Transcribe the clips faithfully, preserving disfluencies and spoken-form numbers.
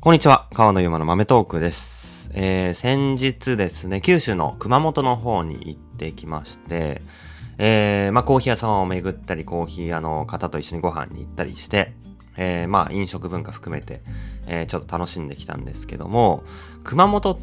こんにちは、川野ゆうまの豆トークです。えー、先日ですね、九州の熊本の方に行ってきまして、えー、まあコーヒー屋さんを巡ったり、コーヒー屋の方と一緒にご飯に行ったりして、えー、まあ飲食文化含めて、えー、ちょっと楽しんできたんですけども、熊本って、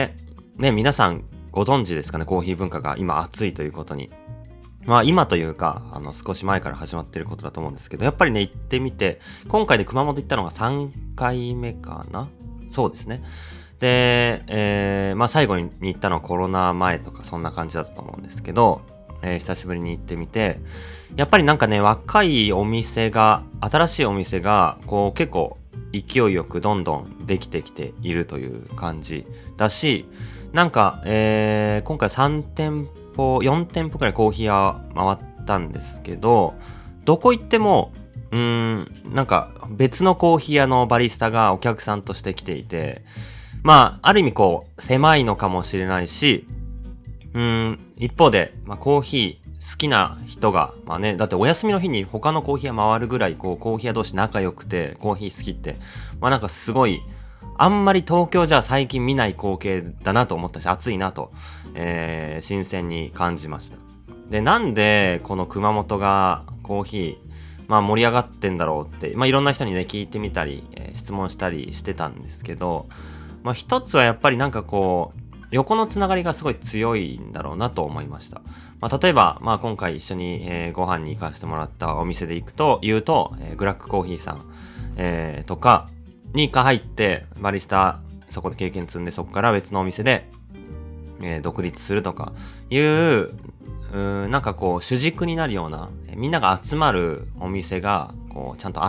ね、皆さんご存知ですかね、コーヒー文化が今熱いということに。まあ今というか、あの少し前から始まっていることだと思うんですけど、やっぱりね、行ってみて、今回で熊本行ったのがさんかいめかな？そうですね。で、えー、まあ最後に行ったのはコロナ前とかそんな感じだったと思うんですけど、えー、久しぶりに行ってみて、やっぱりなんかね、若いお店が、新しいお店が、こう結構勢いよくどんどんできてきているという感じだし、なんか、えー、今回さん店舗、よん店舗くらいコーヒー屋回ったんですけど、どこ行っても、うーん、なんか別のコーヒー屋のバリスタがお客さんとして来ていて、まあ、ある意味こう、狭いのかもしれないし、うーん、一方で、まあ、コーヒー好きな人が、まあね、だってお休みの日に他のコーヒー屋回るぐらい、こう、コーヒー屋同士仲良くて、コーヒー好きって、まあなんかすごい、あんまり東京じゃ最近見ない光景だなと思ったし、暑いなと、えー、新鮮に感じました。で、なんでこの熊本がコーヒー、まあ盛り上がってんだろうって、まあいろんな人にね、聞いてみたり、えー質問したりしてたんですけど、まあ一つはやっぱりなんかこう、横のつながりがすごい強いんだろうなと思いました。まあ例えば、まあ今回一緒に、えーご飯に行かせてもらったお店で行くと、言うと、えーグラックコーヒーさん、えーとか、に入って、バリスタ、そこで経験積んで、そこから別のお店で、えー独立するとかいう、うーなんかこう主軸になるような、えーみんなが集まるお店がこうちゃんとあって、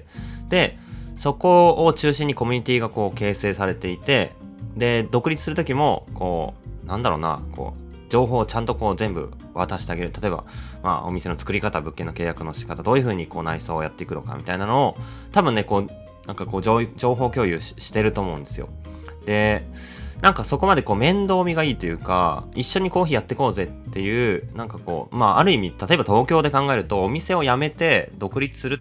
でそこを中心にコミュニティがこう形成されていて、で独立する時もこうなんだろうな、こう情報をちゃんとこう全部渡してあげる。例えば、まあ、お店の作り方、物件の契約の仕方、どういう風にこう内装をやっていくのかみたいなのを多分ね、こうなんかこう情情報共有 し, してると思うんですよ。でなんかそこまでこう面倒見がいいというか、一緒にコーヒーやってこうぜっていう、なんかこう、まあある意味、例えば東京で考えると、お店を辞めて独立するって、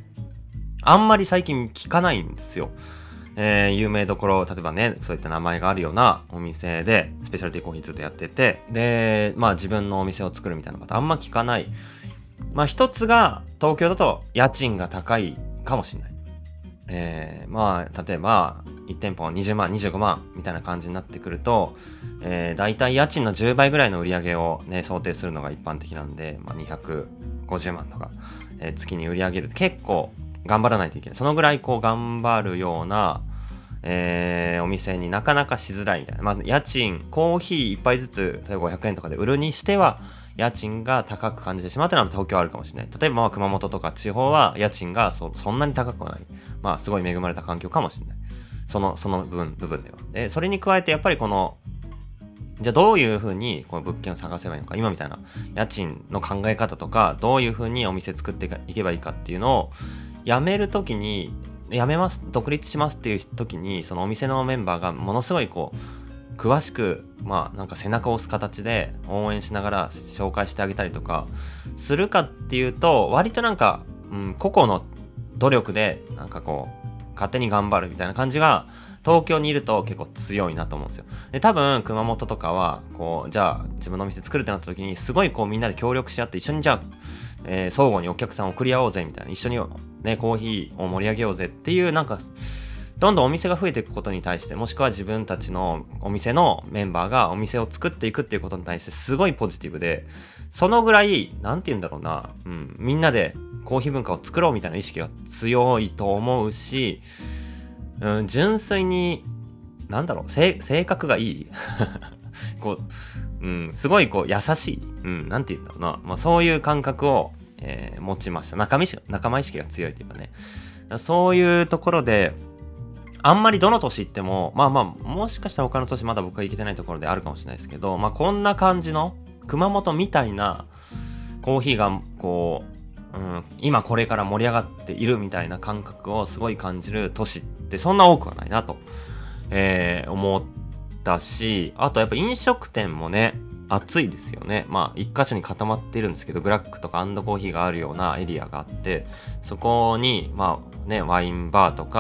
あんまり最近聞かないんですよ。えー、有名どころ、例えばね、そういった名前があるようなお店で、スペシャルティーコーヒーずっとやってて、で、まあ自分のお店を作るみたいなことあんま聞かない。まあ一つが、東京だと家賃が高いかもしれない。えー、まあ例えばいち店舗にじゅうまんにじゅうごまんみたいな感じになってくると、えー、だいたい家賃のじゅうばいぐらいの売り上げをね想定するのが一般的なんで、まあ、にひゃくごじゅうまんとか、えー、月に売り上げる結構頑張らないといけない。そのぐらいこう頑張るような、えー、お店になかなかしづらいみたいな。まあ家賃コーヒー一杯ずつ例えばごひゃくえんとかで売るにしては家賃が高く感じてしまうというのは東京はあるかもしれない。例えばまあ熊本とか地方は家賃が そ, そんなに高くはない。まあすごい恵まれた環境かもしれない。その、その部分、部分では。で、それに加えてやっぱりこの、じゃあどういうふうにこの物件を探せばいいのか、今みたいな家賃の考え方とか、どういうふうにお店作っていけばいいかっていうのを、辞めるときに、辞めます、独立しますっていう時に、そのお店のメンバーがものすごいこう、詳しく、まあなんか背中を押す形で応援しながら紹介してあげたりとか、するかっていうと、割となんか、うん、個々の努力で、なんかこう、勝手に頑張るみたいな感じが、東京にいると結構強いなと思うんですよ。で、多分、熊本とかは、こう、じゃあ、自分のお店作るってなった時に、すごいこう、みんなで協力し合って、一緒にじゃあ、えー、相互にお客さんを送り合おうぜ、みたいな。一緒にね、コーヒーを盛り上げようぜっていう、なんか、どんどんお店が増えていくことに対して、もしくは自分たちのお店のメンバーがお店を作っていくっていうことに対して、すごいポジティブで、そのぐらい、なんて言うんだろうな、うん、みんなでコーヒー文化を作ろうみたいな意識が強いと思うし、うん、純粋に、なんだろう、性格がいい。こう、うん、すごいこう優しい。うん、なんて言うんだろうな。まあそういう感覚を、えー持ちました。仲間意識仲間意識が強いというかね。そういうところで、あんまりどの年行っても、まあまあ、もしかしたら他の年まだ僕は行けてないところであるかもしれないですけど、まあこんな感じの、熊本みたいなコーヒーが、こう、うん、今これから盛り上がっているみたいな感覚をすごい感じる都市ってそんな多くはないなと、えー思ったし、あとやっぱ飲食店もね、暑いですよね。まあ一箇所に固まっているんですけど、グラックとかアンドコーヒーがあるようなエリアがあって、そこにまあね、ワインバーとか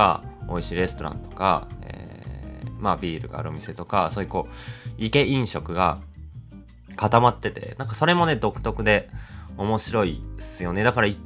美味しいレストランとか、えー、まあビールがあるお店とか、そういうこうイケ飲食が固まってて、なんかそれもね独特で面白いっすよね。だから行って、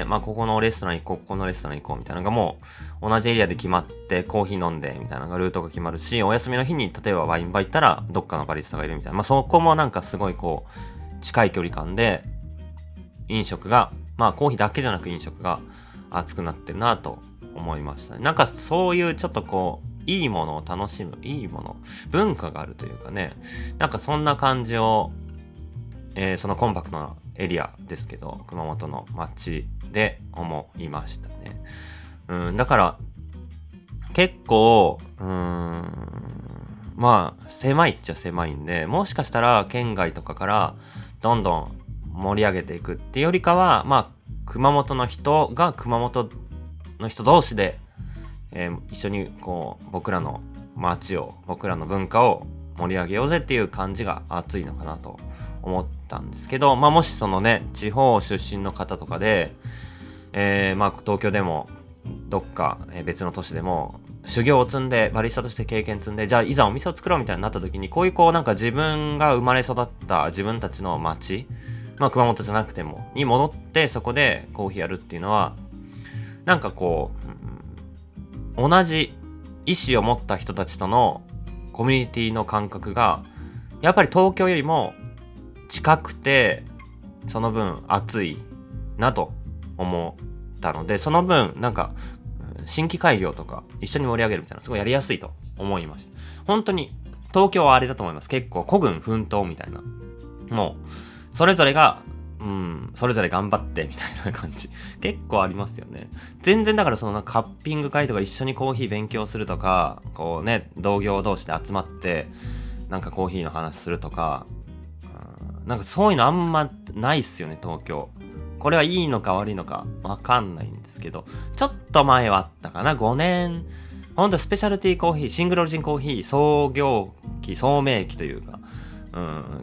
まあここのレストラン行こう、ここのレストラン行こうみたいなのがもう同じエリアで決まって、コーヒー飲んでみたいなのがルートが決まるし、お休みの日に例えばワインバー行ったらどっかのバリスタがいるみたいな、まあそこもなんかすごいこう近い距離感で飲食が、まあコーヒーだけじゃなく飲食が熱くなってるなと思いましたね。なんかそういうちょっとこういいものを楽しむ、いいもの、文化があるというかね、なんかそんな感じを、えー、そのコンパクトなエリアですけど、熊本の街で思いましたね。うん、だから結構うーんまあ狭いっちゃ狭いんで、もしかしたら県外とかからどんどん盛り上げていくっていうよりかは、まあ熊本の人が熊本の人同士で、えー、一緒にこう僕らの街を、僕らの文化を盛り上げようぜっていう感じが熱いのかなと思ったんですけど、まあもしそのね地方出身の方とかで、えー、まあ東京でもどっか別の都市でも修行を積んでバリスタとして経験積んで、じゃあいざお店を作ろうみたいになった時に、こういうこうなんか自分が生まれ育った自分たちの街、まあ熊本じゃなくてもに戻ってそこでコーヒーやるっていうのはなんかこう、うん、同じ意思を持った人たちとのコミュニティの感覚がやっぱり東京よりも近くて、その分熱いなと思ったので、その分なんか新規開業とか一緒に盛り上げるみたいなすごいやりやすいと思いました。本当に東京はあれだと思います。結構孤軍奮闘みたいな、もうそれぞれがうんそれぞれ頑張ってみたいな感じ結構ありますよね。全然だからそのなんかカッピング会とか一緒にコーヒー勉強するとか、こうね同業同士で集まってなんかコーヒーの話するとか、うん、なんかそういうのあんまないっすよね東京。これはいいのか悪いのかわかんないんですけど、ちょっと前はあったかな。ごねんほんとスペシャルティーコーヒー、シングルオリジンコーヒー創業期、創明期というか、うん、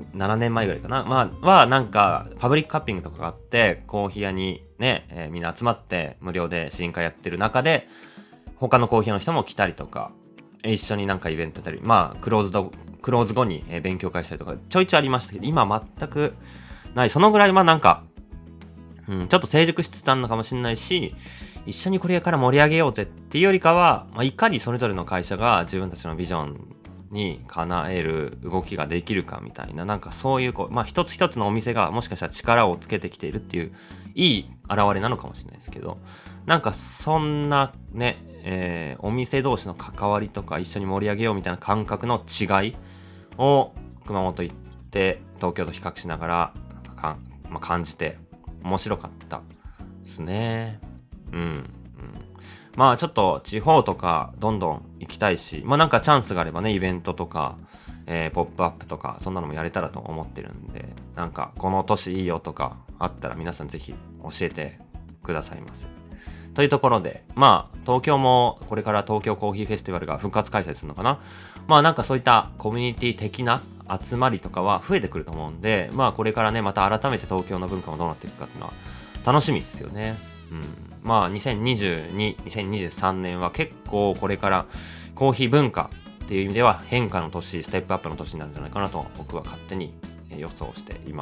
ななねんまえぐらいかな、まあはなんかパブリックカッピングとかがあって、コーヒー屋にね、えー、みんな集まって無料で試飲会やってる中で他のコーヒーの人も来たりとか、一緒になんかイベントやったり、まあクローズドクローズ後に勉強会したりとかちょいちょいありましたけど、今全くない。そのぐらいまあなんか、うん、ちょっと成熟しつつあるのかもしれないし、一緒にこれから盛り上げようぜっていうよりかは、まあ、いかにそれぞれの会社が自分たちのビジョンに叶える動きができるかみたいな、なんかそういうこう、まあ一つ一つのお店がもしかしたら力をつけてきているっていういい現れなのかもしれないですけど、なんかそんなね、えー、お店同士の関わりとか一緒に盛り上げようみたいな感覚の違いを熊本行って東京と比較しながらか、まあ、感じて面白かったですね。うん、うん、まあちょっと地方とかどんどん行きたいし、まあなんかチャンスがあればね、イベントとか、えー、ポップアップとかそんなのもやれたらと思ってるんで、なんかこの都市いいよとかあったら皆さんぜひ教えてくださいませ。というところで、まあ東京もこれから東京コーヒーフェスティバルが復活開催するのかな。まあなんかそういったコミュニティ的な集まりとかは増えてくると思うんで、まあこれからねまた改めて東京の文化もどうなっていくかっていうのは楽しみですよね。うん、まあにせんにじゅうに、にせんにじゅうさんねんは結構これからコーヒー文化っていう意味では変化の年、ステップアップの年になるんじゃないかなと僕は勝手に予想しています。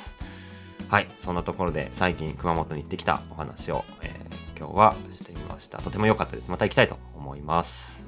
はい、そんなところで最近熊本に行ってきたお話を、えー、今日はしてみました。とても良かったです。また行きたいと思います。